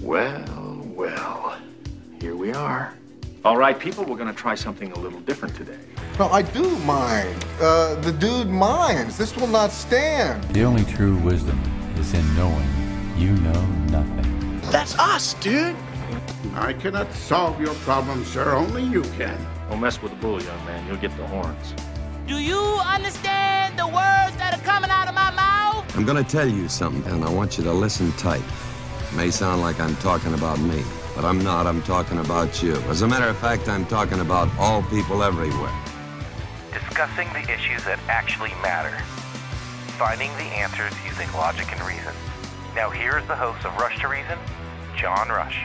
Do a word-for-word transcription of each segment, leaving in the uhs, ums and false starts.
Well, well, here we are. All right, people, we're going to try something a little different today. No, I do mind. Uh, the dude minds. This will not stand. The only true wisdom is in knowing you know nothing. That's us, dude. I cannot solve your problem, sir. Only you can. Don't mess with the bull, young man. You'll get the horns. Do you understand the words that are coming out of my mouth? I'm gonna tell you something, and I want you to listen tight. It may sound like I'm talking about me, but I'm not. I'm talking about you. As a matter of fact, I'm talking about all people everywhere. Discussing the issues that actually matter. Finding the answers using logic and reason. Now here's the host of Rush to Reason, John Rush.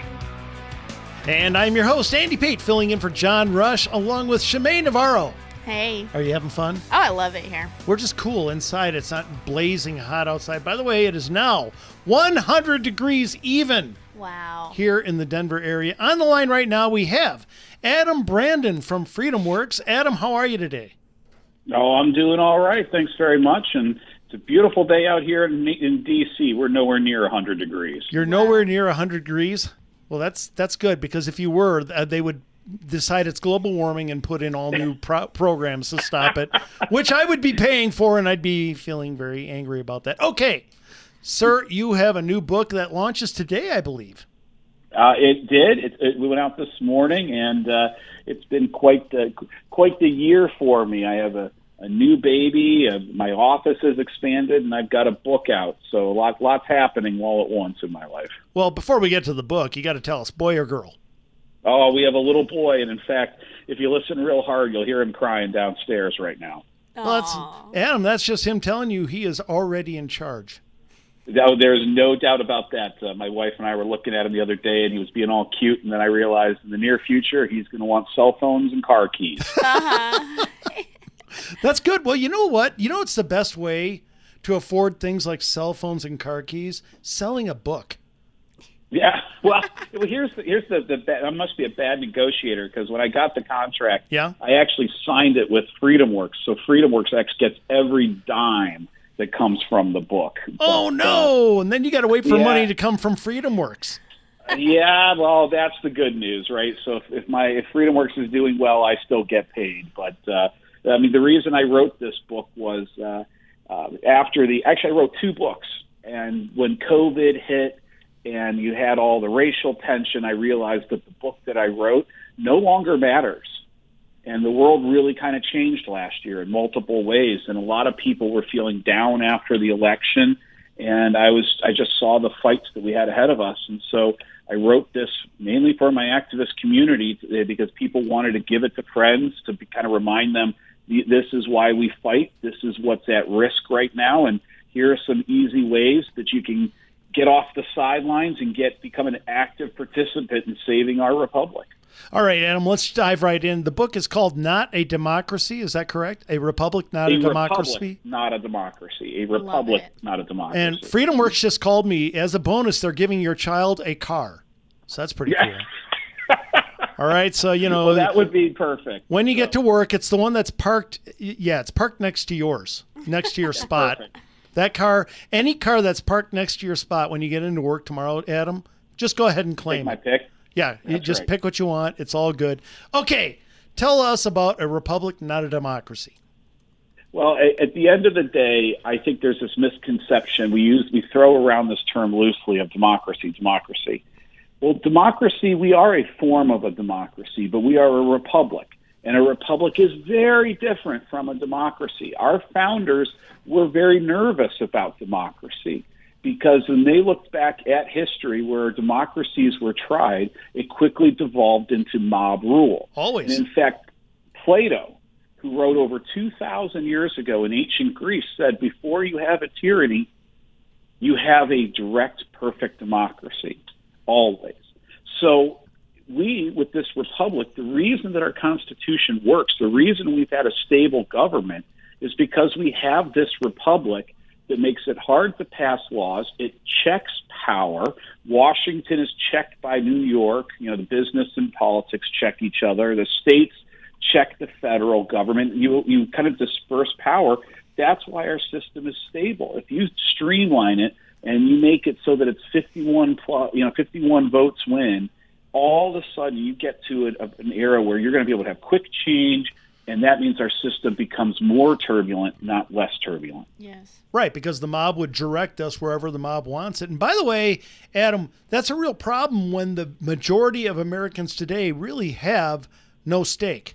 And I'm your host, Andy Pate, filling in for John Rush, along with Shemaine Navarro. Hey. Are you having fun? Oh, I love it here. We're just cool inside. It's not blazing hot outside. By the way, it is now one hundred degrees even. Wow. Here in the Denver area. On the line right now, we have Adam Brandon from Freedom Works. Adam, how are you today? Oh, I'm doing all right. Thanks very much. And it's a beautiful day out here in, in D C. We're nowhere near one hundred degrees. You're wow. nowhere near one hundred degrees? Well, that's that's good, because if you were, uh, they would decide it's global warming and put in all new pro- programs to stop it, which I would be paying for, and I'd be feeling very angry about that. Okay, sir, you have a new book that launches today, I believe. Uh, it did. It, it went out this morning, and uh, it's been quite the, quite the year for me. I have a, a new baby. Uh, my office has expanded, and I've got a book out. So a lot, lots happening all at once in my life. Well, before we get to the book, you got to tell us, boy or girl? Oh, we have a little boy, and in fact, if you listen real hard, you'll hear him crying downstairs right now. Well, that's, Adam, that's just him telling you he is already in charge. No, there's no doubt about that. Uh, my wife and I were looking at him the other day, and he was being all cute, and then I realized in the near future he's going to want cell phones and car keys. Uh-huh. That's good. Well, you know what? You know it's the best way to afford things like cell phones and car keys? Selling a book. Yeah, well, here's the, here's the, the I must be a bad negotiator, because when I got the contract, yeah. I actually signed it with Freedom Works. So Freedom Works actually gets every dime that comes from the book. Oh, but, no, uh, and then you got to wait for yeah. money to come from Freedom Works. Yeah, well, that's the good news, right? So if, if my if Freedom Works is doing well, I still get paid. But, uh, I mean, the reason I wrote this book was uh, uh, after the – actually, I wrote two books. And when COVID hit – and you had all the racial tension, I realized that the book that I wrote no longer matters. And the world really kind of changed last year in multiple ways. And a lot of people were feeling down after the election. And I was, I just saw the fights that we had ahead of us. And so I wrote this mainly for my activist community, because people wanted to give it to friends to be, kind of remind them, this is why we fight. This is what's at risk right now. And here are some easy ways that you can get off the sidelines and get become an active participant in saving our republic. All right, Adam, let's dive right in. The book is called Not a Democracy. Is that correct? A Republic, Not a, a Democracy? Republic, not a democracy. A republic, not a democracy. And Freedom Works just called me. As a bonus, they're giving your child a car. So that's pretty yeah. cool. All right, so, you know. Well, that would be perfect. When you so. get to work, it's the one that's parked. Yeah, it's parked next to yours, next to your spot. Perfect. That car, any car that's parked next to your spot when you get into work tomorrow, Adam, just go ahead and claim Take my it. pick. Yeah, you That's just right. pick what you want. It's all good. Okay, tell us about a republic, not a democracy. Well, at the end of the day, I think there's this misconception. We use we throw around this term loosely of democracy, democracy. Well, democracy, we are a form of a democracy, but we are a republic. And a republic is very different from a democracy. Our founders were very nervous about democracy because when they looked back at history where democracies were tried, it quickly devolved into mob rule. Always. And in fact, Plato, who wrote over two thousand years ago in ancient Greece, said before you have a tyranny, you have a direct, perfect democracy, always. So we, with this republic, the reason that our Constitution works, the reason we've had a stable government is because we have this republic that makes it hard to pass laws. It checks power. Washington is checked by New York. You know, the business and politics check each other. The states check the federal government. You, you kind of disperse power. That's why our system is stable. If you streamline it, and you make it so that it's fifty-one, plus, you know, fifty-one votes win, all of a sudden you get to a, an era where you're going to be able to have quick change, and that means our system becomes more turbulent, not less turbulent. Yes. Right, because the mob would direct us wherever the mob wants it. And by the way, Adam, that's a real problem when the majority of Americans today really have no stake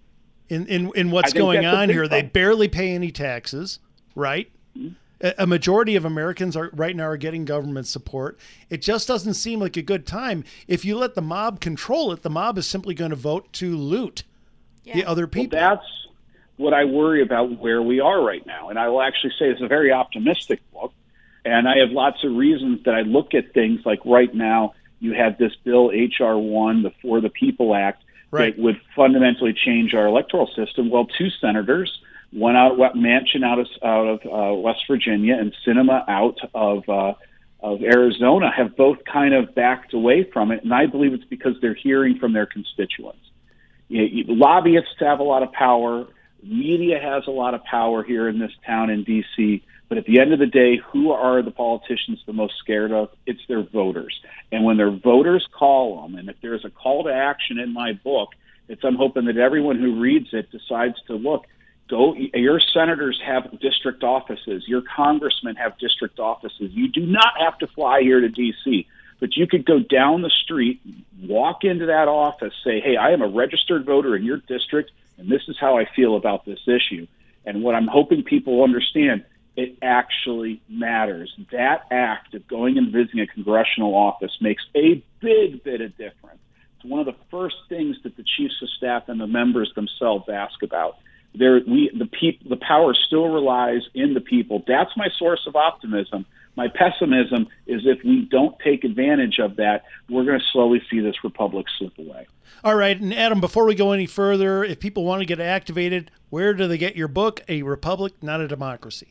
in, in, in what's going on here. They barely pay any taxes, right? Mm-hmm. A, a majority of Americans are right now are getting government support. It just doesn't seem like a good time. If you let the mob control it, the mob is simply going to vote to loot yeah. the other people. Well, that's what I worry about where we are right now. And I will actually say it's a very optimistic book. And I have lots of reasons that I look at things like right now you have this bill, H R one, the For the People Act, right. that would fundamentally change our electoral system. Well, two senators, one out of Manchin out of, out of uh, West Virginia and Sinema out of, uh, of Arizona, have both kind of backed away from it. And I believe it's because they're hearing from their constituents. You know, you, lobbyists have a lot of power. Media has a lot of power here in this town in D C, but at the end of the day, who are the politicians the most scared of? It's their voters. And when their voters call them, and if there's a call to action in my book, it's I'm hoping that everyone who reads it decides to look, go, your senators have district offices, your congressmen have district offices. You do not have to fly here to D C, but you could go down the street, walk into that office, say, hey, I am a registered voter in your district, and this is how I feel about this issue. And what I'm hoping people understand, it actually matters. That act of going and visiting a congressional office makes a big bit of difference. It's one of the first things that the chiefs of staff and the members themselves ask about. There, we, the, peop, the power still relies in the people. That's my source of optimism. My pessimism is if we don't take advantage of that, we're going to slowly see this republic slip away. All right. And Adam, before we go any further, if people want to get activated, where do they get your book, A Republic, Not a Democracy?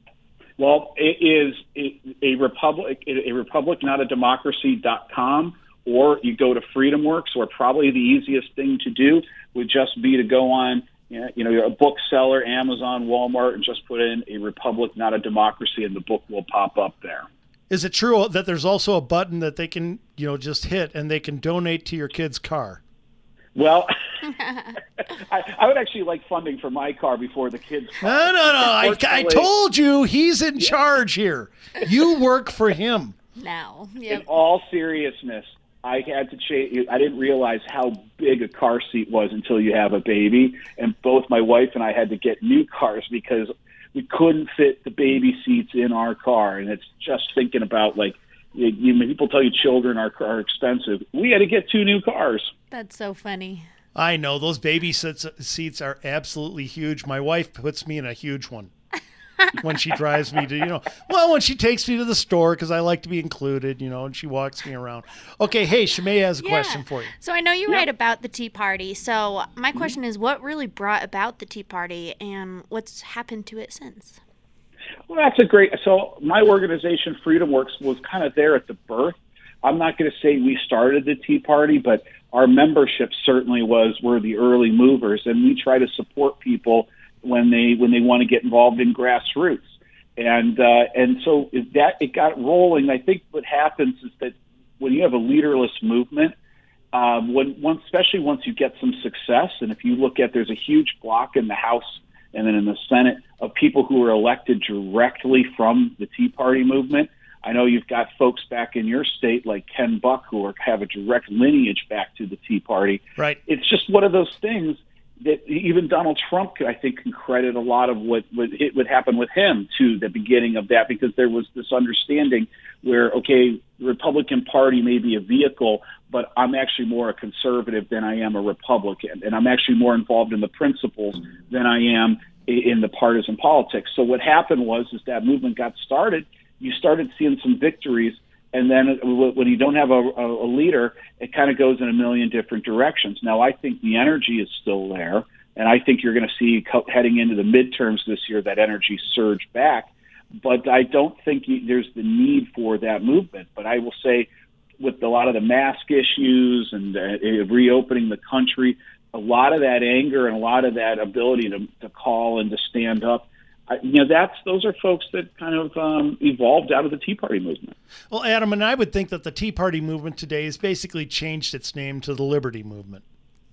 Well, it is a, a republic, a republic, not a democracy dot com, or you go to FreedomWorks, or probably the easiest thing to do would just be to go on, you know, you're a bookseller, Amazon, Walmart, and just put in A Republic, Not a Democracy, and the book will pop up there. Is it true that there's also a button that they can, you know, just hit and they can donate to your kid's car? Well, I, I would actually like funding for my car before the kids' car. No, no, no. I, I told you he's in yeah. charge here. You work for him. Now. Yep. In all seriousness, I had to change. I didn't realize how big a car seat was until you have a baby. And both my wife and I had to get new cars because we couldn't fit the baby seats in our car. And it's just thinking about, like, you, you, people tell you children are, are expensive. We had to get two new cars. That's so funny. I know. Those baby seats, seats are absolutely huge. My wife puts me in a huge one when she drives me to, you know, well, when she takes me to the store because I like to be included, you know, and she walks me around. Okay, hey, Shemay has a yeah. question for you. So I know you yeah. write about the Tea Party. So my question mm-hmm. is, what really brought about the Tea Party and what's happened to it since? Well, that's a great, so my organization, FreedomWorks, was kind of there at the birth. I'm not going to say we started the Tea Party, but our membership certainly was, were the early movers, and we try to support people when they when they want to get involved in grassroots. And uh, and so if that it got rolling. I think what happens is that when you have a leaderless movement, um, when once, especially once you get some success, and if you look at, there's a huge block in the House and then in the Senate of people who are elected directly from the Tea Party movement. I know you've got folks back in your state like Ken Buck who are, have a direct lineage back to the Tea Party. Right. It's just one of those things that even Donald Trump, I think, can credit a lot of what would, it would happen with him to the beginning of that, because there was this understanding where, okay, the Republican Party may be a vehicle, but I'm actually more a conservative than I am a Republican, and I'm actually more involved in the principles than I am in the partisan politics. So what happened was is that movement got started, you started seeing some victories, and then when you don't have a, a leader, it kind of goes in a million different directions. Now, I think the energy is still there, and I think you're going to see heading into the midterms this year that energy surge back, but I don't think there's the need for that movement. But I will say with a lot of the mask issues and uh, reopening the country, a lot of that anger and a lot of that ability to, to call and to stand up, I, you know, that's those are folks that kind of um, evolved out of the Tea Party movement. Well, Adam, and I would think that the Tea Party movement today has basically changed its name to the Liberty Movement.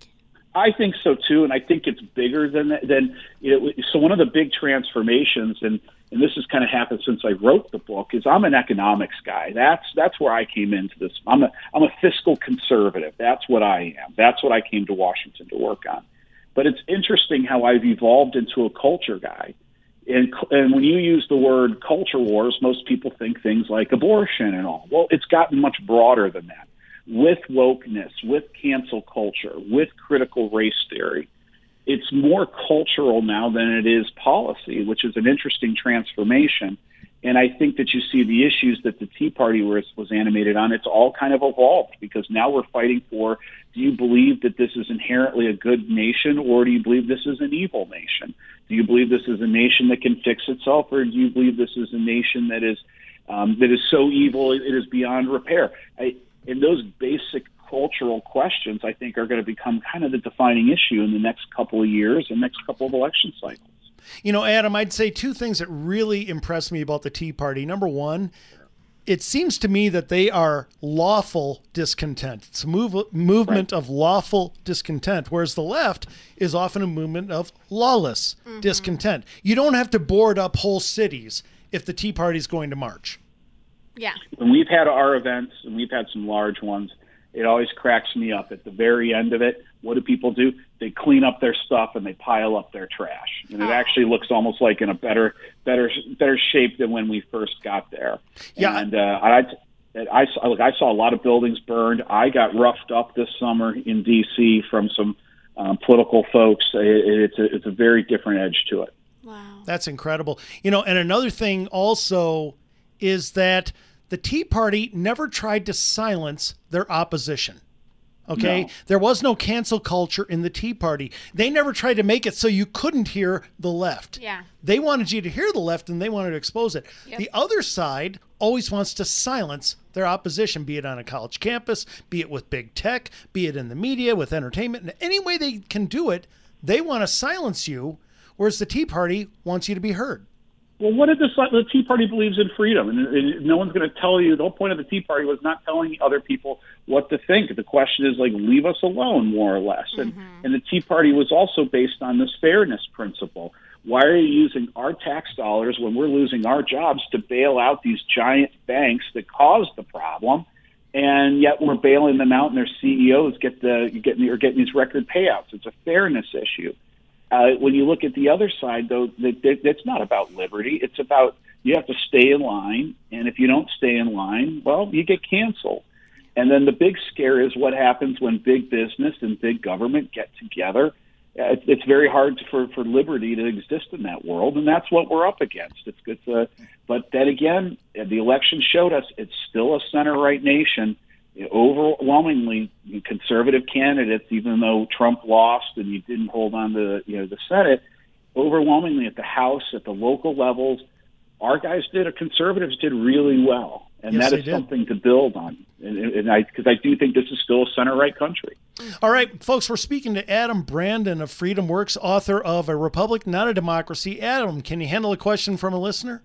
I think so too, and I think it's bigger than that. Than you know, so one of the big transformations, and and this has kind of happened since I wrote the book, is I'm an economics guy. That's that's where I came into this. I'm a I'm a fiscal conservative. That's what I am. That's what I came to Washington to work on. But it's interesting how I've evolved into a culture guy. And, and when you use the word culture wars, most people think things like abortion and all. Well, it's gotten much broader than that. With wokeness, with cancel culture, with critical race theory, it's more cultural now than it is policy, which is an interesting transformation. And I think that you see the issues that the Tea Party was, was animated on. It's all kind of evolved because now we're fighting for, do you believe that this is inherently a good nation, or do you believe this is an evil nation? Do you believe this is a nation that can fix itself, or do you believe this is a nation that is um, that is so evil it is beyond repair? I, and those basic cultural questions, I think, are going to become kind of the defining issue in the next couple of years and next couple of election cycles. You know, Adam, I'd say two things that really impressed me about the Tea Party. Number one, it seems to me that they are lawful discontent. It's a move, movement right. of lawful discontent, whereas the left is often a movement of lawless mm-hmm. discontent. You don't have to board up whole cities if the Tea Party is going to march. Yeah. When we've had our events, and we've had some large ones, it always cracks me up. At the very end of it, what do people do? They clean up their stuff and they pile up their trash. And it oh. actually looks almost like in a better, better, better shape than when we first got there. Yeah. And uh, I, I, I, look, I saw a lot of buildings burned. I got roughed up this summer in D C from some um, political folks. It, it's a, it's a very different edge to it. Wow. That's incredible. You know, and another thing also is that the Tea Party never tried to silence their opposition. Okay? No. There was no cancel culture in the Tea Party. They never tried to make it so you couldn't hear the left. Yeah. They wanted you to hear the left and they wanted to expose it. Yep. The other side always wants to silence their opposition, be it on a college campus, be it with big tech, be it in the media, with entertainment. And any way they can do it, they want to silence you, whereas the Tea Party wants you to be heard. Well, what did this, the Tea Party believes in freedom, and, and no one's going to tell you. The whole point of the Tea Party was not telling other people what to think. The question is, like, leave us alone, more or less. Mm-hmm. And, and the Tea Party was also based on this fairness principle. Why are you using our tax dollars when we're losing our jobs to bail out these giant banks that caused the problem, and yet we're bailing them out and their C E Os get the getting are getting these record payouts? It's a fairness issue. Uh, when you look at the other side, though, that, that, that's not about liberty. It's about you have to stay in line, and if you don't stay in line, well, you get canceled. And then the big scare is what happens when big business and big government get together. Uh, it's, it's very hard to, for, for liberty to exist in that world, and that's what we're up against. It's, it's a, but then again, the election showed us it's still a center-right nation. Overwhelmingly conservative candidates, even though Trump lost and you didn't hold on to you know the Senate, overwhelmingly at the House, at the local levels, our guys did, our conservatives did really well. And yes, that is did. something to build on. And, and I, because I do think this is still a center-right country. All right, folks, we're speaking to Adam Brandon of Freedom Works, author of A Republic, Not a Democracy. Adam, can you handle a question from a listener?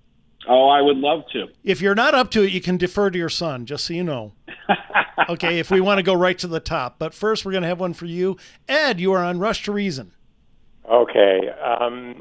Oh, I would love to. If you're not up to it, you can defer to your son, just so you know. Okay, if we want to go right to the top. But first, we're going to have one for you. Ed, you are on Rush to Reason. Okay. Um,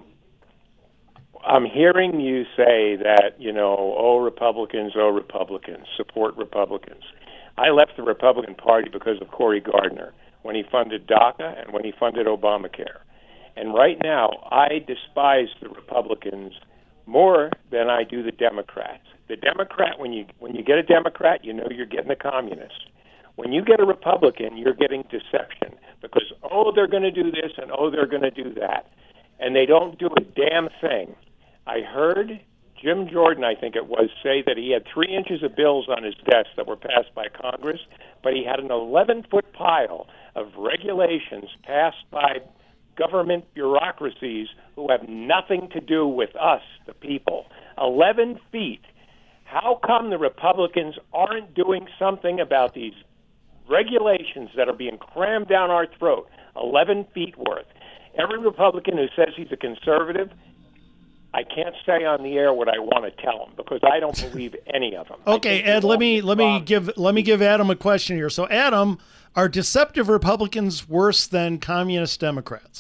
I'm hearing you say that, you know, oh, Republicans, oh, Republicans, support Republicans. I left the Republican Party because of Cory Gardner, when he funded DACA and when he funded Obamacare. And right now, I despise the Republicans more than I do the Democrats. The Democrat, when you when you get a Democrat, you know you're getting a communist. When you get a Republican, you're getting deception because, oh, they're going to do this and, oh, they're going to do that. And they don't do a damn thing. I heard Jim Jordan, I think it was, say that he had three inches of bills on his desk that were passed by Congress, but he had an eleven-foot pile of regulations passed by government bureaucracies who have nothing to do with us, the people. eleven feet. How come the Republicans aren't doing something about these regulations that are being crammed down our throat? eleven feet worth. Every Republican who says he's a conservative I can't say on the air what I want to tell them because I don't believe any of them. Okay, Ed, let me let me give let me give Adam a question here. So, Adam, are deceptive Republicans worse than communist Democrats?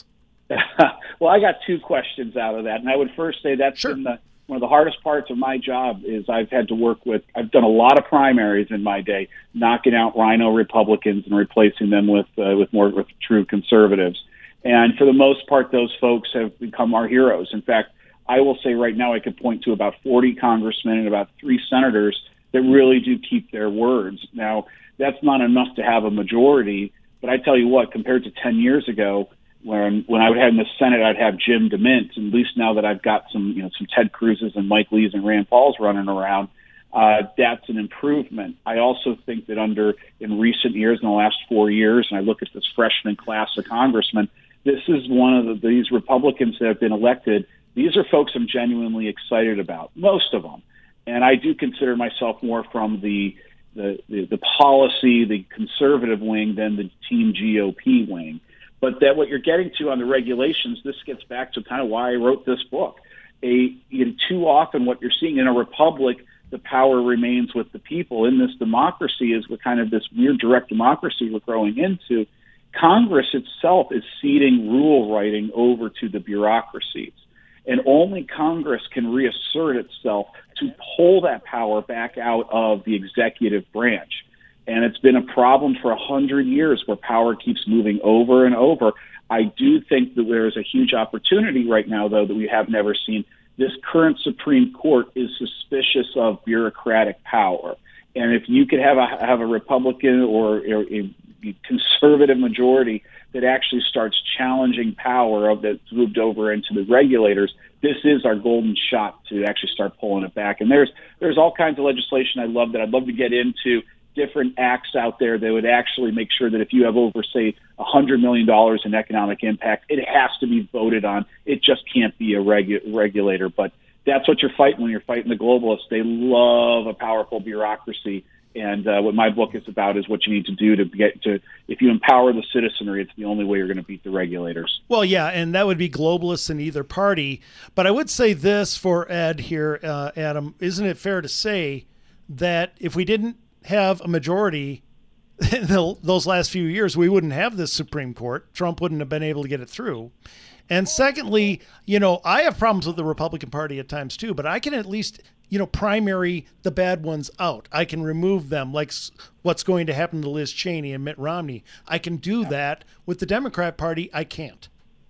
Well, I got two questions out of that, and I would first say that's sure. been the, one of the hardest parts of my job is I've had to work with. I've done a lot of primaries in my day, knocking out rhino Republicans and replacing them with uh, with more with true conservatives. And for the most part, those folks have become our heroes. In fact, I will say right now I could point to about forty congressmen and about three senators that really do keep their words. Now, that's not enough to have a majority, but I tell you what, compared to ten years ago, when when I would have in the Senate, I'd have Jim DeMint. And at least now that I've got some, you know, some Ted Cruz's and Mike Lee's and Rand Paul's running around, uh, that's an improvement. I also think that under in recent years, in the last four years, and I look at this freshman class of congressmen, this is one of the, these Republicans that have been elected. These are folks I'm genuinely excited about, most of them. And I do consider myself more from the the, the, the policy, the conservative wing than the Team G O P wing. But that what you're getting to on the regulations, this gets back to kind of why I wrote this book. A, you know, too often what you're seeing in a republic, the power remains with the people. In this democracy is what kind of this weird direct democracy we're growing into. Congress itself is ceding rule writing over to the bureaucracies. And only Congress can reassert itself to pull that power back out of the executive branch. And it's been a problem for a hundred years where power keeps moving over and over. I do think that there is a huge opportunity right now, though, that we have never seen. This current Supreme Court is suspicious of bureaucratic power. And if you could have a, have a Republican or a, a conservative majority that actually starts challenging power of that's moved over into the regulators, this is our golden shot to actually start pulling it back. And there's there's all kinds of legislation I love that I'd love to get into, different acts out there that would actually make sure that if you have over, say, one hundred million dollars in economic impact, it has to be voted on. It just can't be a regu- regulator. But that's what you're fighting when you're fighting the globalists. They love a powerful bureaucracy. And uh, what my book is about is what you need to do to get to, if you empower the citizenry, it's the only way you're going to beat the regulators. Well, yeah, and that would be globalists in either party. But I would say this for Ed here, uh, Adam, isn't it fair to say that if we didn't have a majority in the, those last few years, we wouldn't have this Supreme Court. Trump wouldn't have been able to get it through. And secondly, you know, I have problems with the Republican Party at times too, but I can at least, you know, primary the bad ones out. I can remove them, like what's going to happen to Liz Cheney and Mitt Romney. I can do that. With the Democrat Party, I can't.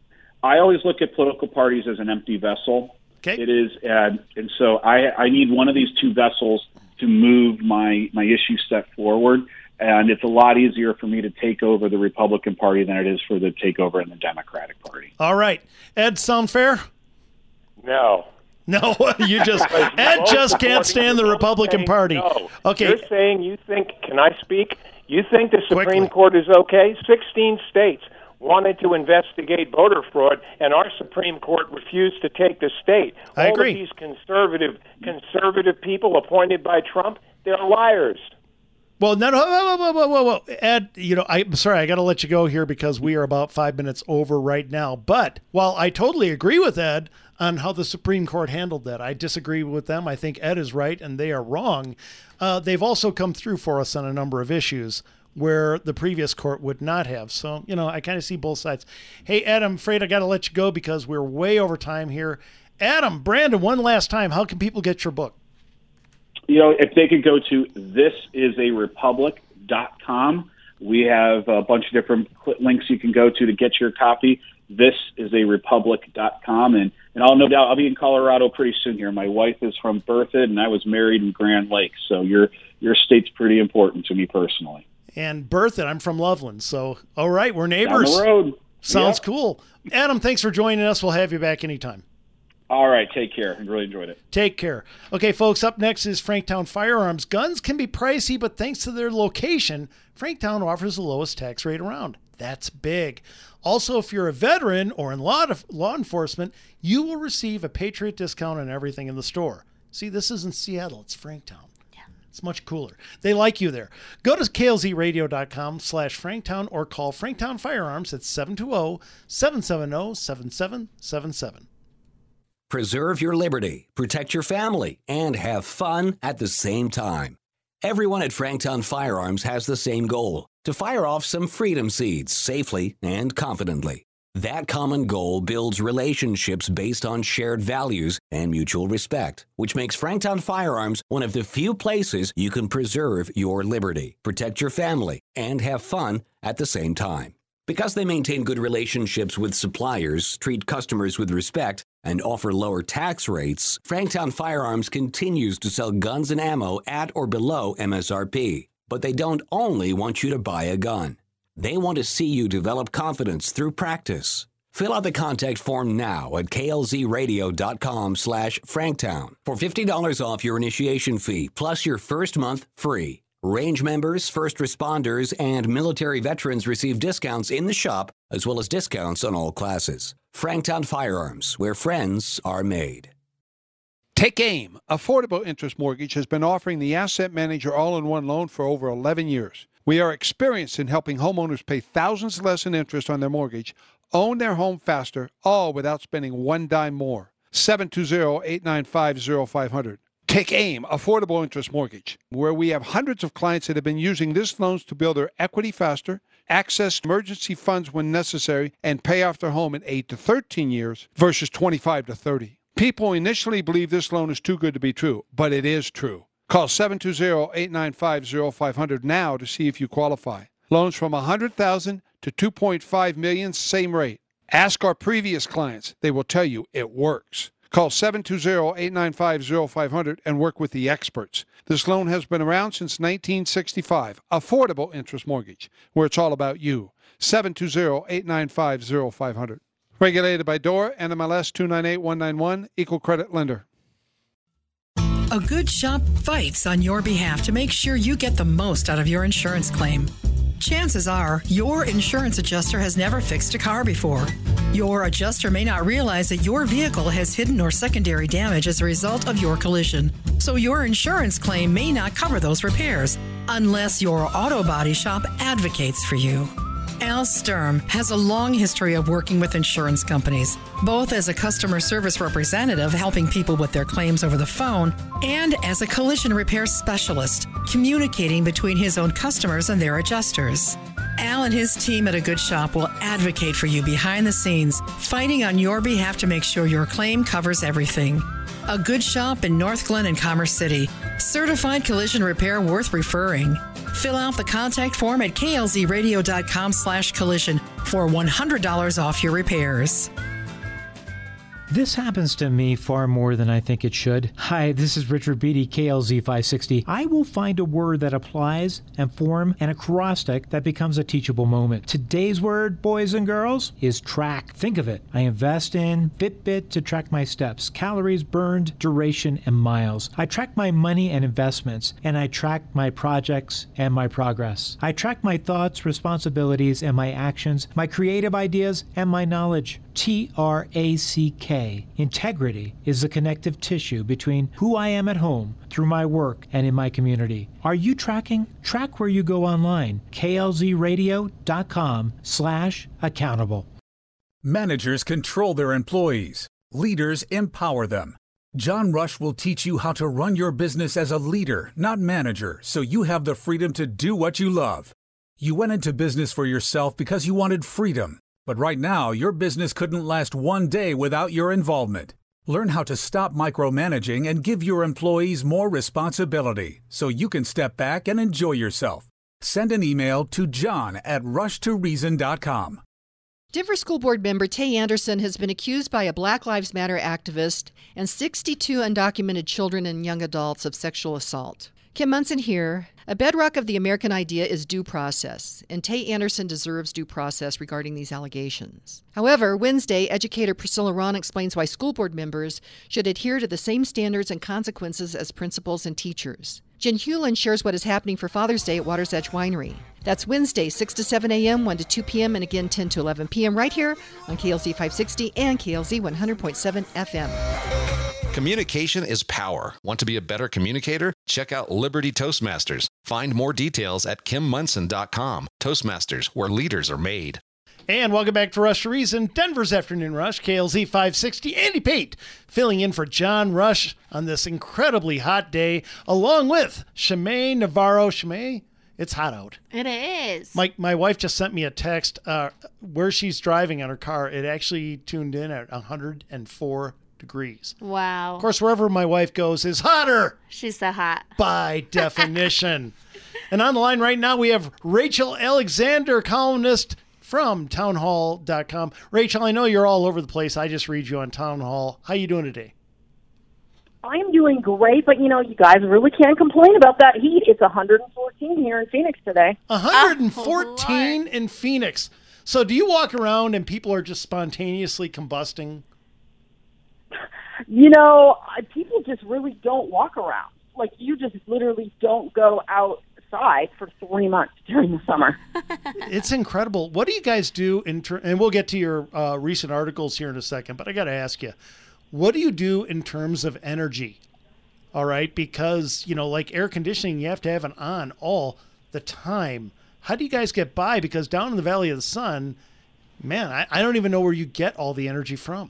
I always look at political parties as an empty vessel. Okay. It is, and, and so I, I need one of these two vessels to move my, my issue set forward. And it's a lot easier for me to take over the Republican Party than it is for the takeover in the Democratic Party. All right. Ed, sound fair? No. No, you just Ed just can't stand the Republican Party. No. Okay. You're saying you think, can I speak? You think the Supreme Quickly. Court is okay? sixteen states wanted to investigate voter fraud, and our Supreme Court refused to take the state. I All agree. of these conservative conservative people appointed by Trump, they're liars. Well, no, no, whoa, whoa, whoa, whoa, whoa. Ed, you know, I'm sorry, I got to let you go here because we are about five minutes over right now. But while I totally agree with Ed on how the Supreme Court handled that, I disagree with them. I think Ed is right and they are wrong. Uh, they've also come through for us on a number of issues where the previous court would not have. So, you know, I kind of see both sides. Hey, Ed, I'm afraid I got to let you go because we're way over time here. Adam, Brandon, one last time, how can people get your book? You know, if they could go to this is a republic dot com, we have a bunch of different links you can go to to get your copy. this is a republic dot com. And, and I'll no doubt I'll be in Colorado pretty soon here. My wife is from Berthoud, and I was married in Grand Lake. So your your state's pretty important to me personally. And Berthoud, I'm from Loveland. So, all right, we're neighbors. Down the road. Sounds Yep. cool. Adam, thanks for joining us. We'll have you back anytime. All right, take care. I really enjoyed it. Take care. Okay, folks, up next is Franktown Firearms. Guns can be pricey, but thanks to their location, Franktown offers the lowest tax rate around. That's big. Also, if you're a veteran or in law, law enforcement, you will receive a Patriot discount on everything in the store. See, this isn't Seattle, it's Franktown. Yeah. It's much cooler. They like you there. Go to K L Z radio dot com slash Franktown or call Franktown Firearms at seven two zero, seven seven zero, seven seven seven seven. Preserve your liberty, protect your family, and have fun at the same time. Everyone at Franktown Firearms has the same goal, to fire off some freedom seeds safely and confidently. That common goal builds relationships based on shared values and mutual respect, which makes Franktown Firearms one of the few places you can preserve your liberty, protect your family, and have fun at the same time. Because they maintain good relationships with suppliers, treat customers with respect, and offer lower tax rates, Franktown Firearms continues to sell guns and ammo at or below M S R P. But they don't only want you to buy a gun. They want to see you develop confidence through practice. Fill out the contact form now at klzradio.com slash Franktown for fifty dollars off your initiation fee, plus your first month free. Range members, first responders, and military veterans receive discounts in the shop, as well as discounts on all classes. Franktown Firearms, where friends are made. Take AIM. Affordable Interest Mortgage has been offering the Asset Manager all-in-one loan for over eleven years. We are experienced in helping homeowners pay thousands less in interest on their mortgage, own their home faster, all without spending one dime more. seven two zero, eight nine five, zero five zero zero. Take AIM, Affordable Interest Mortgage, where we have hundreds of clients that have been using this loans to build their equity faster, access emergency funds when necessary, and pay off their home in eight to thirteen years versus twenty-five to thirty. People initially believe this loan is too good to be true, but it is true. Call seven two zero, eight nine five, zero five zero zero now to see if you qualify. Loans from one hundred thousand dollars to two point five million dollars, same rate. Ask our previous clients. They will tell you it works. Call seven two zero, eight nine five, zero five zero zero and work with the experts. This loan has been around since nineteen sixty-five. Affordable Interest Mortgage, where it's all about you. seven two zero, eight nine five, zero five zero zero. Regulated by D O R, N M L S two nine eight one nine one, Equal Credit Lender. A good shop fights on your behalf to make sure you get the most out of your insurance claim. Chances are your insurance adjuster has never fixed a car before. Your adjuster may not realize that your vehicle has hidden or secondary damage as a result of your collision. So your insurance claim may not cover those repairs unless your auto body shop advocates for you. Al Sturm has a long history of working with insurance companies, both as a customer service representative helping people with their claims over the phone and as a collision repair specialist, communicating between his own customers and their adjusters. Al and his team at A Good Shop will advocate for you behind the scenes, fighting on your behalf to make sure your claim covers everything. A Good Shop in North Glen and Commerce City. Certified collision repair worth referring. Fill out the contact form at klzradio.com slash collision for one hundred dollars off your repairs. This happens to me far more than I think it should. Hi, this is Richard Beatty, K L Z five sixty. I will find a word that applies, and form, and acrostic that becomes a teachable moment. Today's word, boys and girls, is track. Think of it. I invest in Fitbit to track my steps, calories burned, duration, and miles. I track my money and investments, and I track my projects and my progress. I track my thoughts, responsibilities, and my actions, my creative ideas, and my knowledge. T R A C K. Integrity is the connective tissue between who I am at home, through my work, and in my community. Are you tracking? Track where you go online. klzradio.com slash accountable. Managers control their employees. Leaders empower them. John Rush will teach you how to run your business as a leader, not manager, so you have the freedom to do what you love. You went into business for yourself because you wanted freedom. But right now, your business couldn't last one day without your involvement. Learn how to stop micromanaging and give your employees more responsibility so you can step back and enjoy yourself. Send an email to john at rush to reason dot com. Denver School Board member Tay Anderson has been accused by a Black Lives Matter activist and sixty-two undocumented children and young adults of sexual assault. Kim Munson here. A bedrock of the American idea is due process, and Tay Anderson deserves due process regarding these allegations. However, Wednesday, educator Priscilla Ron explains why school board members should adhere to the same standards and consequences as principals and teachers. Jen Hewlin shares what is happening for Father's Day at Water's Edge Winery. That's Wednesday, six to seven a.m., one to two p.m., and again ten to eleven p.m. right here on K L Z five sixty and K L Z one hundred point seven F M. Communication is power. Want to be a better communicator? Check out Liberty Toastmasters. Find more details at kim munson dot com. Toastmasters, where leaders are made. And welcome back to Rush to Reason, Denver's Afternoon Rush, K L Z five sixty. Andy Pate filling in for John Rush on this incredibly hot day, along with Shimei Navarro. Shimei, it's hot out. It is. My my wife just sent me a text uh, where she's driving on her car. It actually tuned in at one hundred four degrees. Wow. Of course, wherever my wife goes is hotter. She's so hot. By definition. And on the line right now, we have Rachel Alexander, columnist from townhall dot com. Rachel, I know you're all over the place. I just read you on Town Hall. How you doing today? I'm doing great, but, you know, you guys really can't complain about that heat. It's one hundred fourteen here in Phoenix today. one hundred fourteen oh, in Phoenix. So do you walk around and people are just spontaneously combusting? You know, people just really don't walk around. Like, you just literally don't go outside for three months during the summer. It's incredible. What do you guys do in ter- and we'll get to your uh, recent articles here in a second, but I got to ask you, what do you do in terms of energy? All right, because, you know, like air conditioning, you have to have it on all the time. How do you guys get by? Because down in the Valley of the Sun, man, I, I don't even know where you get all the energy from.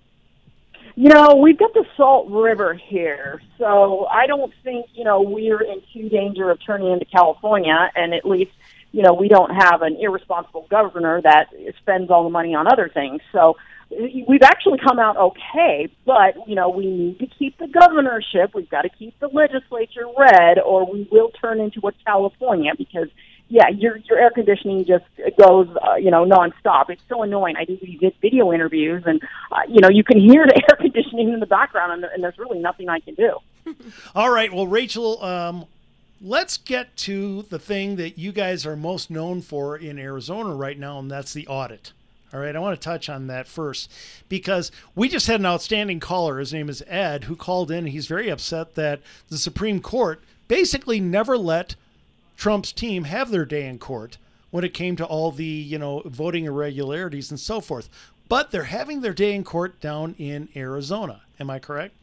You know, we've got the Salt River here, so I don't think, you know, we're in too danger of turning into California, and at least, you know, we don't have an irresponsible governor that spends all the money on other things. So we've actually come out okay, but, you know, we need to keep the governorship. We've got to keep the legislature red, or we will turn into a California because, yeah, your your air conditioning just goes, uh, you know, nonstop. It's so annoying. I do these video interviews, and, uh, you know, you can hear the air conditioning in the background, and, and there's really nothing I can do. All right. Well, Rachel, um, let's get to the thing that you guys are most known for in Arizona right now, and that's the audit. All right, I want to touch on that first because we just had an outstanding caller. His name is Ed, who called in. He's very upset that the Supreme Court basically never let Trump's team have their day in court when it came to all the, you know, voting irregularities and so forth. But they're having their day in court down in Arizona. Am I correct?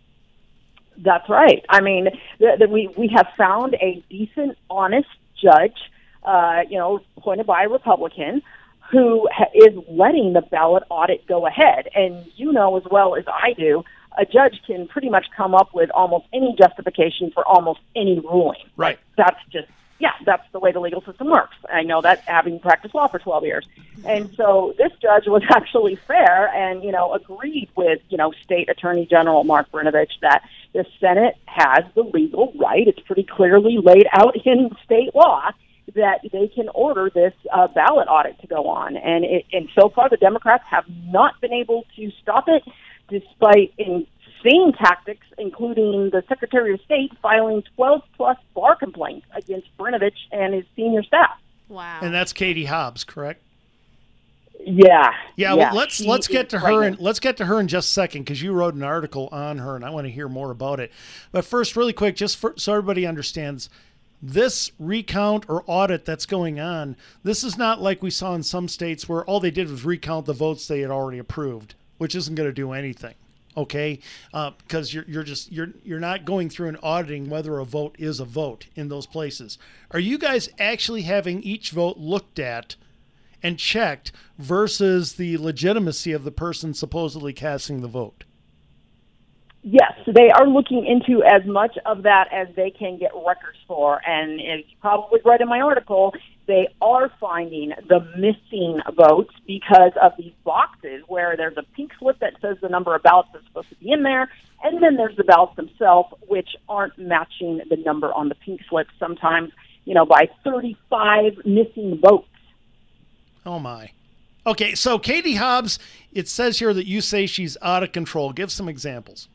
That's right. I mean, the, the, we, we have found a decent, honest judge, uh, you know, appointed by a Republican, who ha- is letting the ballot audit go ahead. And you know as well as I do, a judge can pretty much come up with almost any justification for almost any ruling. Right. That's just, yeah, that's the way the legal system works. I know that, having practiced law for twelve years. And so this judge was actually fair and, you know, agreed with, you know, State Attorney General Mark Brnovich that the Senate has the legal right. It's pretty clearly laid out in state law that they can order this uh, ballot audit to go on. And, it, and so far, the Democrats have not been able to stop it, despite insane tactics, including the Secretary of State filing twelve-plus bar complaints against Brnovich and his senior staff. Wow. And that's Katie Hobbs, correct? Yeah. Yeah, yeah well, let's let's get to her pregnant. and let's get to her in just a second because you wrote an article on her and I want to hear more about it. But first, really quick, just for, so everybody understands, this recount or audit that's going on, this is not like we saw in some states where all they did was recount the votes they had already approved, which isn't going to do anything. Okay, uh, because you're you're just you're you're not going through and auditing whether a vote is a vote in those places. Are you guys actually having each vote looked at and checked versus the legitimacy of the person supposedly casting the vote? Yes, they are looking into as much of that as they can get records for. And as you probably read in my article, they are finding the missing votes because of these boxes where there's a pink slip that says the number of ballots that's supposed to be in there, and then there's the ballots themselves, which aren't matching the number on the pink slip, sometimes, you know, by thirty-five missing votes. Oh, my. Okay, so Katie Hobbs, it says here that you say she's out of control. Give some examples.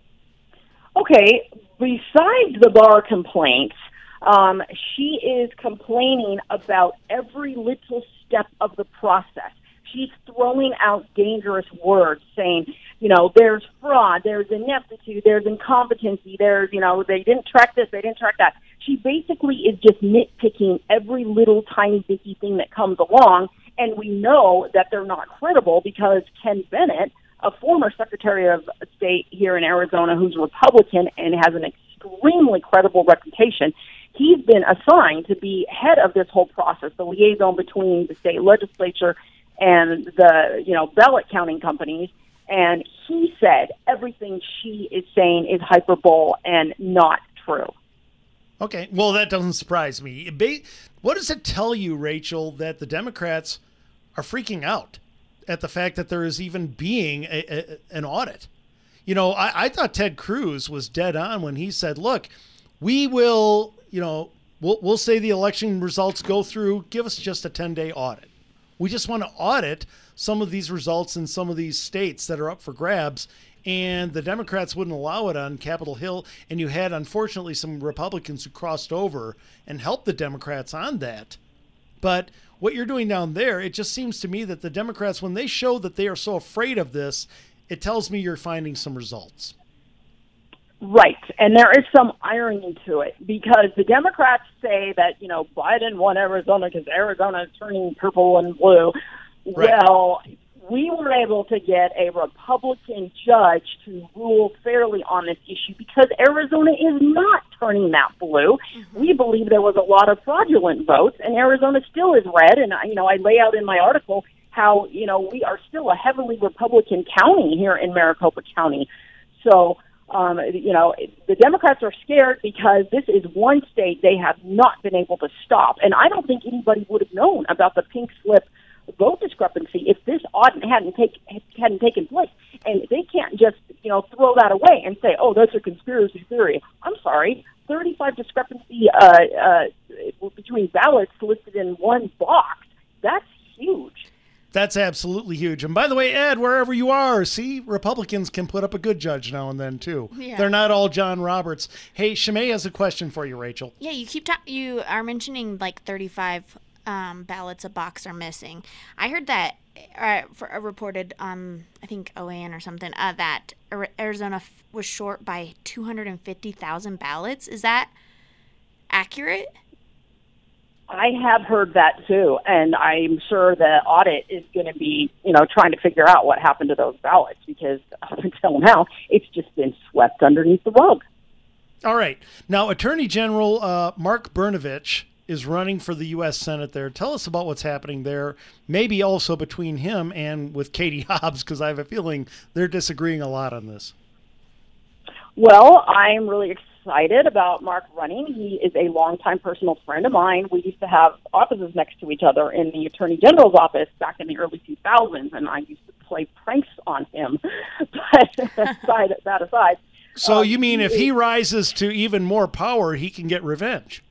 Okay, besides the bar complaints, um, she is complaining about every little step of the process. She's throwing out dangerous words, saying, you know, there's fraud, there's ineptitude, there's incompetency, there's, you know, they didn't track this, they didn't track that. She basically is just nitpicking every little tiny bitty thing that comes along, and we know that they're not credible because Ken Bennett, a former Secretary of State here in Arizona who's Republican and has an extremely credible reputation, he's been assigned to be head of this whole process, the liaison between the state legislature and the, you know, ballot counting companies. And he said everything she is saying is hyperbole and not true. Okay, well, that doesn't surprise me. Ba- What does it tell you, Rachel, that the Democrats are freaking out at the fact that there is even being a, a, an audit? You know, I, I thought Ted Cruz was dead on when he said, look, we will, you know, we'll, we'll say the election results go through, give us just a ten-day audit. We just want to audit some of these results in some of these states that are up for grabs, and the Democrats wouldn't allow it on Capitol Hill, and you had, unfortunately, some Republicans who crossed over and helped the Democrats on that. But what you're doing down there, it just seems to me that the Democrats, when they show that they are so afraid of this, it tells me you're finding some results. Right, and there is some irony to it, because the Democrats say that, you know, Biden won Arizona because Arizona is turning purple and blue. Right. Well, we were able to get a Republican judge to rule fairly on this issue because Arizona is not turning that blue. Mm-hmm. We believe there was a lot of fraudulent votes, and Arizona still is red. And, you know, I lay out in my article how, you know, we are still a heavily Republican county here in Maricopa County. So, um, you know, the Democrats are scared because this is one state they have not been able to stop. And I don't think anybody would have known about the pink slip vote discrepancy if this audit hadn't take hadn't taken place. And they can't just, you know, throw that away and say, oh, that's a conspiracy theory. I'm sorry, thirty-five discrepancy uh, uh, between ballots listed in one box. That's huge. That's absolutely huge. And by the way, Ed, wherever you are, see, Republicans can put up a good judge now and then, too. Yeah. They're not all John Roberts. Hey, Shimei has a question for you, Rachel. Yeah, you keep ta- you are mentioning like thirty-five um, ballots a box are missing. I heard that uh, for, uh, reported on, I think, O A N or something, uh, that Arizona f- was short by two hundred fifty thousand ballots. Is that accurate? I have heard that too, and I'm sure the audit is going to be, you know, trying to figure out what happened to those ballots, because up until now, it's just been swept underneath the rug. All right. Now, Attorney General uh, Mark Brnovich is running for the U S Senate there. Tell us about what's happening there, maybe also between him and with Katie Hobbs, because I have a feeling they're disagreeing a lot on this. Well, I'm really excited about Mark running. He is a longtime personal friend of mine. We used to have offices next to each other in the Attorney General's office back in the early two thousands, and I used to play pranks on him. But aside, that aside. So um, you mean he if is, he rises to even more power, he can get revenge?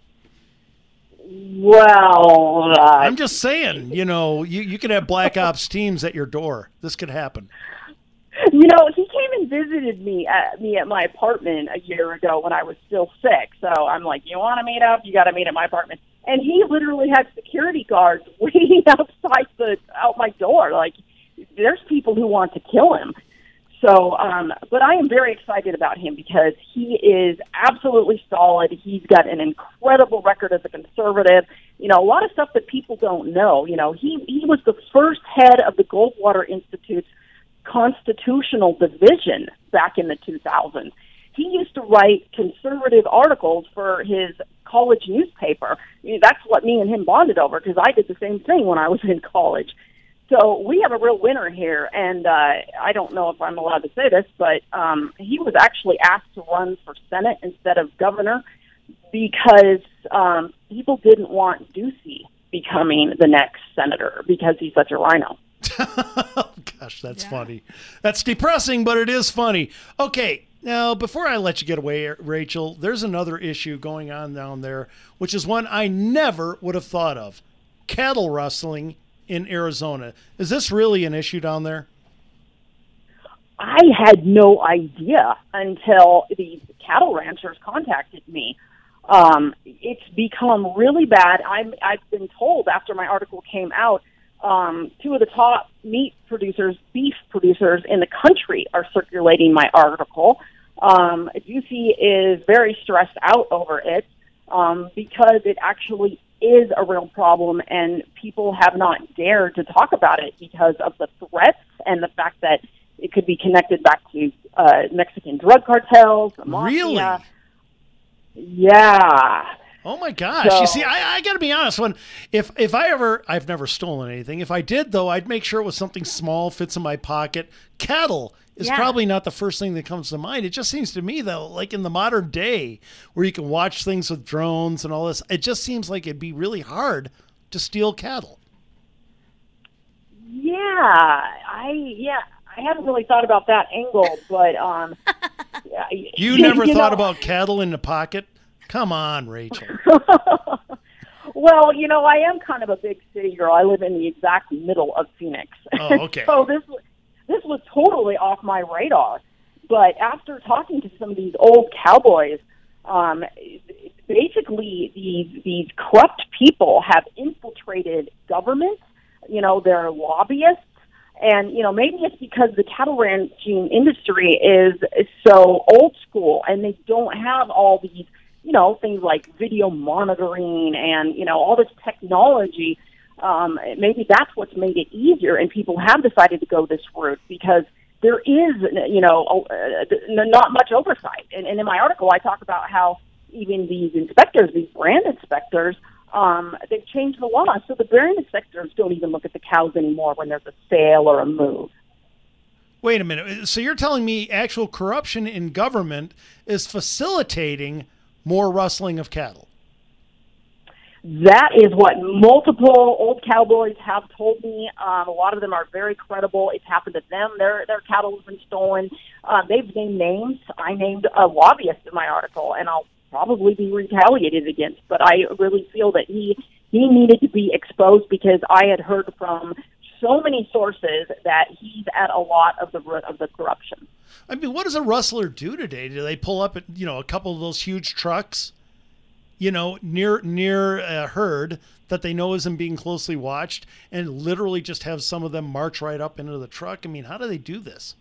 Well, uh, I'm just saying, you know, you, you could have Black Ops teams at your door. This could happen. You know, he came and visited me at me at my apartment a year ago when I was still sick. So I'm like, you want to meet up? You got to meet at my apartment. And he literally had security guards waiting outside the out my door. Like, there's people who want to kill him. So, um, but I am very excited about him because he is absolutely solid. He's got an incredible record as a conservative. You know, a lot of stuff that people don't know. You know, he he was the first head of the Goldwater Institute's constitutional division back in the two thousands. He used to write conservative articles for his college newspaper. You know, that's what me and him bonded over, because I did the same thing when I was in college. So we have a real winner here, and uh, I don't know if I'm allowed to say this, but um, he was actually asked to run for Senate instead of governor because um, people didn't want Ducey becoming the next senator because he's such a rhino. Gosh, that's yeah. funny. That's depressing, but it is funny. Okay, now, before I let you get away, Rachel, there's another issue going on down there, which is one I never would have thought of. Cattle rustling in Arizona. Is this really an issue down there? I had no idea until these cattle ranchers contacted me. Um, it's become really bad. I'm, I've been told after my article came out, Um, two of the top meat producers, beef producers in the country are circulating my article. Um, Ducey is very stressed out over it um, because it actually is a real problem, and people have not dared to talk about it because of the threats and the fact that it could be connected back to uh, Mexican drug cartels, the mafia. Really? Yeah. Oh my gosh! So, you see, I, I got to be honest. When if if I ever, I've never stolen anything. If I did, though, I'd make sure it was something small, fits in my pocket. Cattle is Yeah. probably not the first thing that comes to mind. It just seems to me, though, like in the modern day, where you can watch things with drones and all this, it just seems like it'd be really hard to steal cattle. yeah, I yeah, I haven't really thought about that angle, but um, yeah, You never you thought know, about cattle in the pocket? Come on, Rachel. Well, you know, I am kind of a big city girl. I live in the exact middle of Phoenix. Oh, okay. So this was- this was totally off my radar. But after talking to some of these old cowboys, um, basically these these corrupt people have infiltrated government. You know, they're lobbyists. And, you know, maybe it's because the cattle ranching industry is, is so old school and they don't have all these, you know, things like video monitoring and, you know, all this technology. Um, maybe that's what's made it easier, and people have decided to go this route because there is, you know, uh, not much oversight. And, and in my article, I talk about how even these inspectors, these brand inspectors, um, they've changed the law. So the brand inspectors don't even look at the cows anymore when there's a sale or a move. Wait a minute. So you're telling me actual corruption in government is facilitating more rustling of cattle? That is what multiple old cowboys have told me. Um, a lot of them are very credible. It's happened to them. Their their cattle has been stolen. Uh, they've named names. I named a lobbyist in my article, and I'll probably be retaliated against. But I really feel that he he needed to be exposed because I had heard from so many sources that he's at a lot of the root of the corruption. I mean, what does a rustler do today? Do they pull up, at, you know, a couple of those huge trucks, you know, near near a herd that they know isn't being closely watched, and literally just have some of them march right up into the truck? I mean, how do they do this?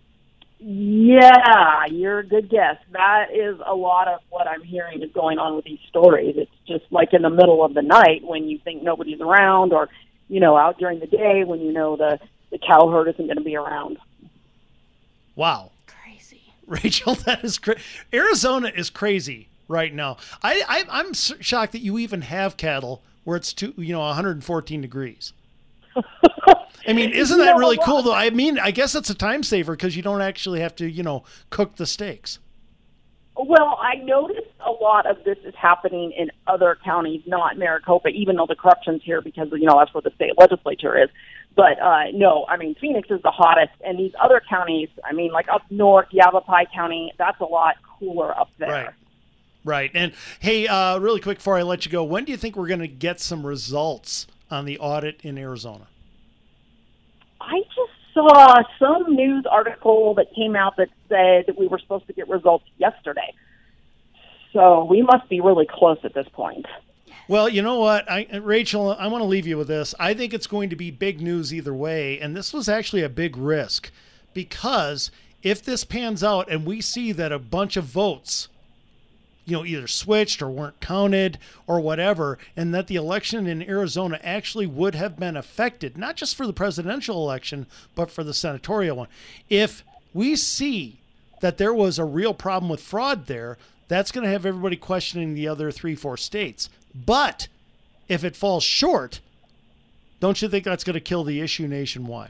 Yeah, you're a good guess. That is a lot of what I'm hearing is going on with these stories. It's just like in the middle of the night when you think nobody's around, or, you know, out during the day when you know the, the cow herd isn't going to be around. Wow. Crazy. Rachel, that is crazy. Arizona is crazy right now. I, I, I'm shocked that you even have cattle where it's two, you know, one hundred fourteen degrees. I mean, isn't that really cool, though? I mean, I guess it's a time saver because you don't actually have to, you know, cook the steaks. Well, I noticed a lot of this is happening in other counties, not Maricopa, even though the corruption's here because, you know, that's where the state legislature is. But, uh, no, I mean, Phoenix is the hottest, and these other counties, I mean, like up north, Yavapai County, that's a lot cooler up there. Right. Right. And, hey, uh, really quick before I let you go, when do you think we're going to get some results on the audit in Arizona? I just saw some news article that came out that said that we were supposed to get results yesterday. So we must be really close at this point. Well, you know what, I, Rachel, I want to leave you with this. I think it's going to be big news either way, and this was actually a big risk because if this pans out and we see that a bunch of votes, you know, either switched or weren't counted or whatever, and that the election in Arizona actually would have been affected, not just for the presidential election, but for the senatorial one. If we see that there was a real problem with fraud there, that's going to have everybody questioning the other three, four states. But if it falls short, don't you think that's going to kill the issue nationwide?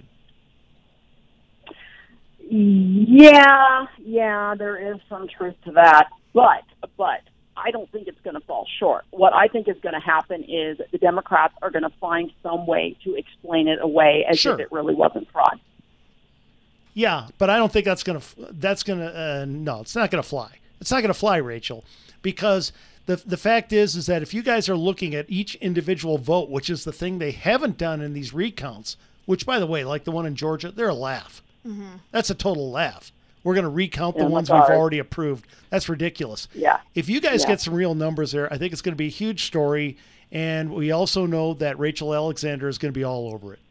Yeah, yeah, there is some truth to that. But, but I don't think it's going to fall short. What I think is going to happen is the Democrats are going to find some way to explain it away as Sure. if it really wasn't fraud. Yeah, but I don't think that's going to, that's going to, uh, no, it's not going to fly. It's not going to fly, Rachel, because the the fact is, is that if you guys are looking at each individual vote, which is the thing they haven't done in these recounts, which, by the way, like the one in Georgia, they're a laugh. Mm-hmm. That's a total laugh. We're going to recount Yeah, the ones that's we've hard. already approved. That's ridiculous. Yeah. If you guys Yeah. get some real numbers there, I think it's going to be a huge story. And we also know that Rachel Alexander is going to be all over it.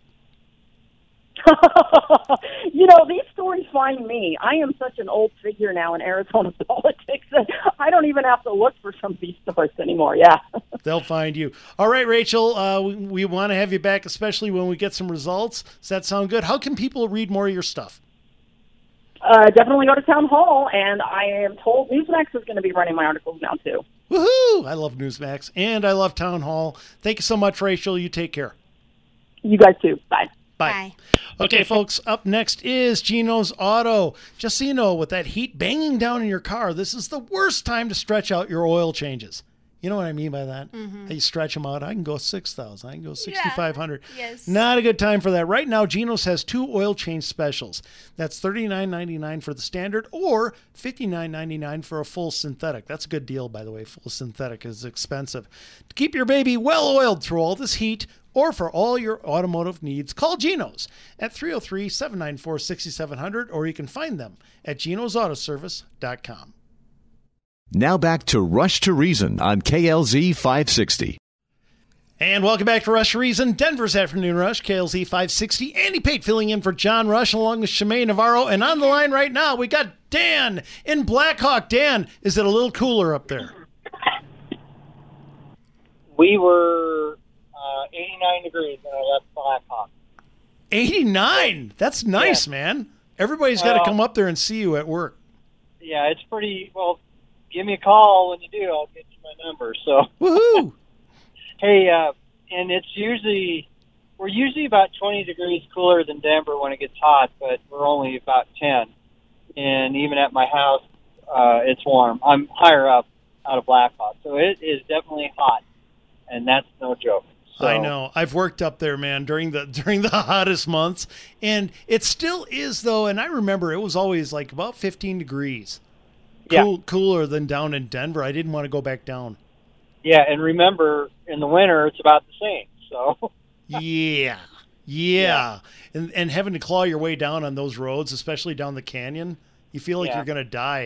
You know, these stories find me. I am such an old figure now in Arizona politics that I don't even have to look for some of these stories anymore. Yeah. They'll find you. All right, Rachel, uh, we, we want to have you back, especially when we get some results. Does that sound good? How can people read more of your stuff? uh, definitely go to Town Hall, and I am told Newsmax is going to be running my articles now, too. Woohoo! I love Newsmax, and I love Town Hall. Thank you so much, Rachel. You take care. You guys, too. Bye. Bye. Okay, folks, up next is Gino's Auto. Just so you know, with that heat banging down in your car, this is the worst time to stretch out your oil changes. You know what I mean by that? Mm-hmm. How you stretch them out. I can go six thousand. I can go sixty-five hundred. Yeah. Yes. Not a good time for that. Right now, Gino's has two oil change specials. That's thirty-nine ninety-nine for the standard or fifty-nine ninety-nine for a full synthetic. That's a good deal, by the way. Full synthetic is expensive. To keep your baby well oiled through all this heat, or for all your automotive needs, call Gino's at three oh three, seven nine four, six seven zero zero, or you can find them at genos auto service dot com. Now back to Rush to Reason on K L Z five sixty. And welcome back to Rush to Reason, Denver's Afternoon Rush, K L Z five sixty. Andy Pate filling in for John Rush along with Shemaine Navarro. And on the line right now, we got Dan in Blackhawk. Dan, is it a little cooler up there? We were uh, eighty-nine degrees when I left Blackhawk. eighty-nine? That's nice, yeah. Man. Everybody's got to come up there and see you at work. Yeah, it's pretty, well, give me a call when you do. I'll get you my number. So, woohoo! Hey, uh, and it's usually, we're usually about twenty degrees cooler than Denver when it gets hot, but we're only about ten. And even at my house, uh, it's warm. I'm higher up out of Blackhawk, so it is definitely hot, and that's no joke. So, I know. I've worked up there, man, during the during the hottest months, and it still is, though. And I remember it was always like about fifteen degrees. Cool, yeah. Cooler than down in Denver. I didn't want to go back down. Yeah, and remember, in the winter, it's about the same. So yeah, yeah, yeah. And, and having to claw your way down on those roads, especially down the canyon, you feel like yeah. you're going to die.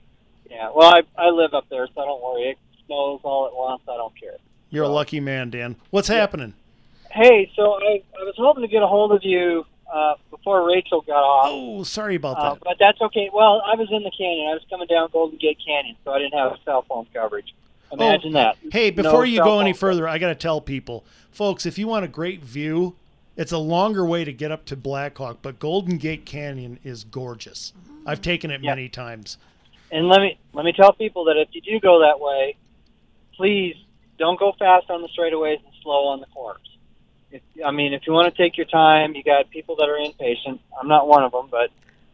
Yeah, well, I, I live up there, so don't worry. It snows all at once. I don't care. You're so. a lucky man, Dan. What's yeah. happening? Hey, so I, I was hoping to get a hold of you uh, before Rachel got off. Oh, sorry about uh, that. But that's okay. Well, I was in the canyon. I was coming down Golden Gate Canyon, so I didn't have cell phone coverage. Imagine oh, that. Hey, before no you go any further, coverage. I got to tell people, folks, if you want a great view, it's a longer way to get up to Blackhawk, but Golden Gate Canyon is gorgeous. I've taken it yeah. many times. And let me let me tell people that if you do go that way, please don't go fast on the straightaways and slow on the corners. If, I mean, if you want to take your time, you got people that are impatient. I'm not one of them, but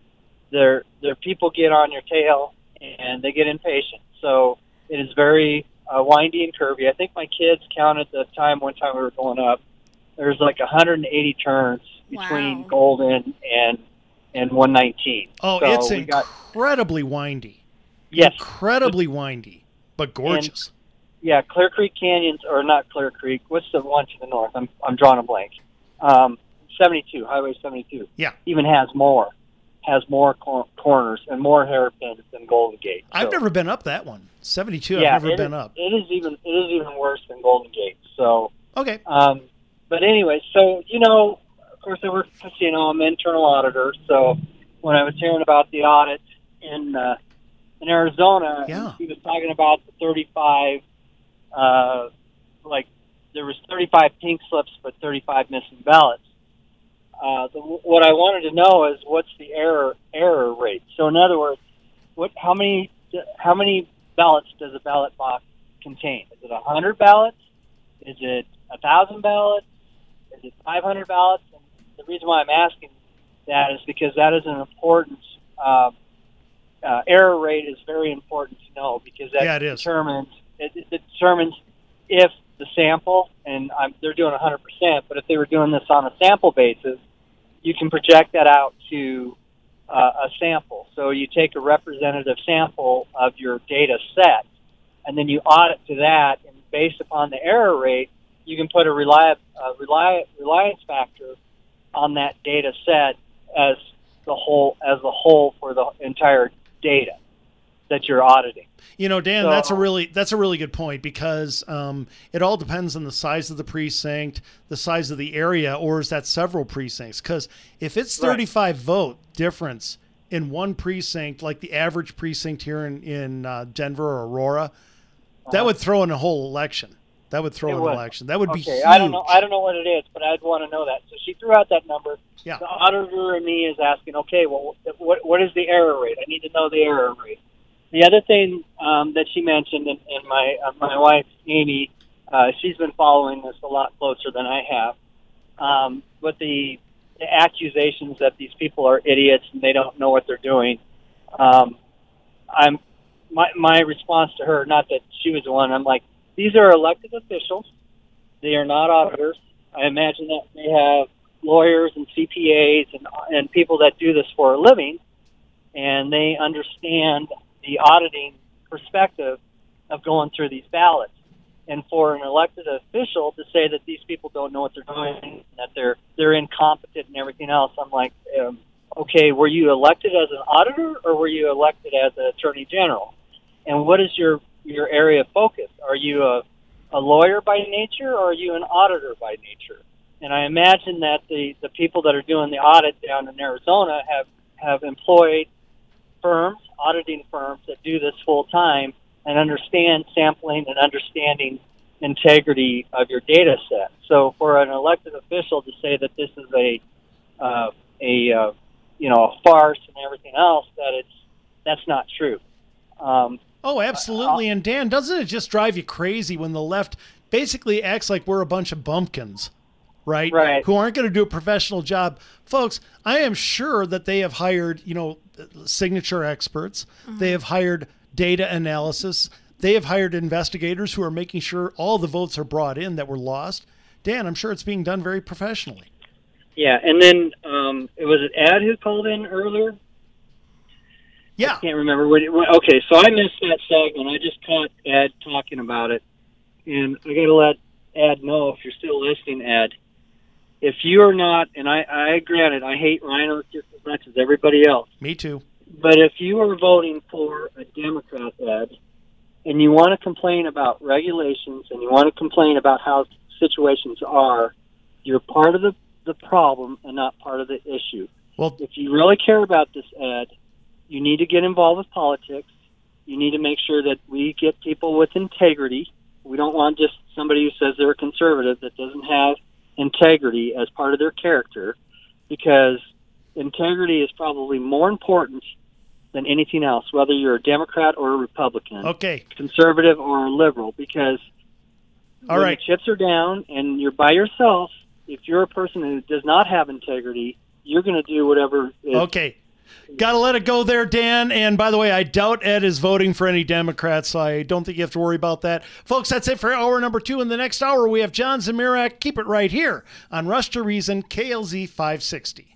there there people get on your tail and they get impatient. So it is very uh, windy and curvy. I think my kids counted the time one time we were going up. There's like one hundred eighty turns between wow. Golden and and one nineteen. Oh, so it's incredibly got, windy. Yes, incredibly windy, but gorgeous. And, yeah, Clear Creek Canyons, or not Clear Creek. What's the one to the north? I'm I'm drawing a blank. Um, seventy-two, Highway seventy-two. Yeah, even has more, has more cor- corners and more hairpins than Golden Gate. So, I've never been up that one. seventy-two. Yeah, I've never been is, up. It is even it is even worse than Golden Gate. So okay. Um, but anyway, so you know, of course, I work at the casino. I'm an internal auditor. So when I was hearing about the audit in uh, in Arizona, yeah. he was talking about the thirty-five. Uh, like there was thirty-five pink slips, but thirty-five missing ballots. Uh, the, what I wanted to know is what's the error error rate. So in other words, what how many how many ballots does a ballot box contain? Is it a hundred ballots? Is it a thousand ballots? Is it five hundred ballots? And the reason why I'm asking that is because that is an important uh, uh, error rate is very important to know because that yeah, it is. determines. It, it determines if the sample, and I'm, they're doing one hundred percent, but if they were doing this on a sample basis, you can project that out to uh, a sample. So you take a representative sample of your data set, and then you audit to that, and based upon the error rate, you can put a reli- uh, reli- reliance factor on that data set as the whole as the whole for the entire data that you're auditing. You know, Dan, so, that's a really that's a really good point because um, it all depends on the size of the precinct, the size of the area, or is that several precincts? Because if it's thirty-five right. vote difference in one precinct, like the average precinct here in in uh, Denver or Aurora, uh-huh. that would throw in a whole election. That would throw It an would. election. That would be okay. huge. I don't know. I don't know what it is, but I'd want to know that. So she threw out that number. Yeah. The auditor and me is asking, okay, well, what what is the error rate? I need to know the error rate. The other thing um, that she mentioned, and, and my uh, my wife Amy, uh, she's been following this a lot closer than I have. Um, but the, the accusations that these people are idiots and they don't know what they're doing. Um, I'm my my response to her, not that she was the one. I'm like, these are elected officials. They are not auditors. I imagine that they have lawyers and C P As and and people that do this for a living, and they understand the auditing perspective of going through these ballots. And for an elected official to say that these people don't know what they're doing, that they're they're incompetent and everything else, I'm like, um, okay, were you elected as an auditor or were you elected as an attorney general? And what is your your area of focus? Are you a a lawyer by nature or are you an auditor by nature? And I imagine that the, the people that are doing the audit down in Arizona have, have employed firms, auditing firms that do this full time and understand sampling and understanding integrity of your data set. So for an elected official to say that this is a uh, a uh, you know a farce and everything else, that it's that's not true. Um, Oh, absolutely. And Dan, doesn't it just drive you crazy when the left basically acts like we're a bunch of bumpkins, right? Right. Who aren't going to do a professional job. Folks, I am sure that they have hired, you know, signature experts. Mm-hmm. They have hired data analysis. They have hired investigators who are making sure all the votes are brought in that were lost. Dan, I'm sure it's being done very professionally. Yeah, and then um, it was it Ed who called in earlier? Yeah. I can't remember what it was. Okay, so I missed that segment. I just caught Ed talking about it. And I got to let Ed know, if you're still listening, Ed, if you are not, and I, I granted, I hate rhinos just as much as everybody else. Me too. But if you are voting for a Democrat, Ed, and you want to complain about regulations and you want to complain about how situations are, you're part of the, the problem and not part of the issue. Well, if you really care about this, Ed, you need to get involved with politics. You need to make sure that we get people with integrity. We don't want just somebody who says they're a conservative that doesn't have integrity as part of their character, because integrity is probably more important than anything else, whether you're a Democrat or a Republican, okay, conservative or a liberal, because All when right. the chips are down and you're by yourself, if you're a person who does not have integrity, you're going to do whatever is Okay. Got to let it go there, Dan. And by the way, I doubt Ed is voting for any Democrats, so I don't think you have to worry about that. Folks, that's it for hour number two. In the next hour, we have John Zamirak. Keep it right here on Rush to Reason, K L Z five sixty.